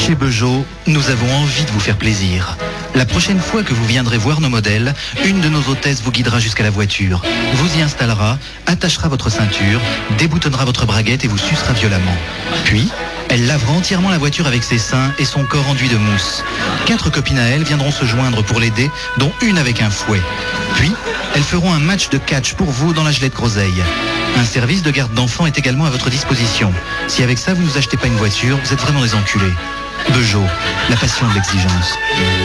Chez Peugeot, nous avons envie de vous faire plaisir. La prochaine fois que vous viendrez voir nos modèles, une de nos hôtesses vous guidera jusqu'à la voiture, vous y installera, attachera votre ceinture, déboutonnera votre braguette et vous sucera violemment. Puis, elle lavera entièrement la voiture avec ses seins et son corps enduit de mousse. 4 copines à elle viendront se joindre pour l'aider, dont une avec un fouet. Puis, elles feront un match de catch pour vous dans la gelée de groseille. Un service de garde d'enfants est également à votre disposition. Si avec ça vous ne nous achetez pas une voiture, vous êtes vraiment des enculés. Peugeot, la passion de l'exigence.